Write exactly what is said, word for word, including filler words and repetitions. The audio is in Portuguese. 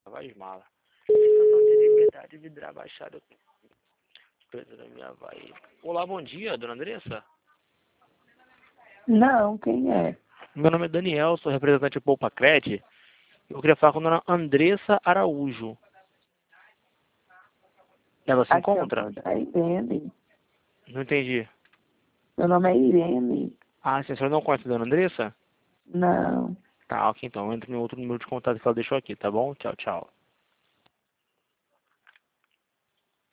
Vai mala. Sensação de liberdade, vidrar baixado. Preso da minha vai. Olá, bom dia, dona Andressa. Não, quem é? Meu nome é Daniel, sou representante do Poupa Cred. Eu queria falar com a dona Andressa Araújo. Ela se Aqui é encontra? a Irene. Não entendi. Meu nome é Irene. Ah, sim, a senhora não conhece a dona Andressa? Não. Tá, ok, então. Entra no outro número de contato que ela deixou aqui, tá bom? Tchau, tchau.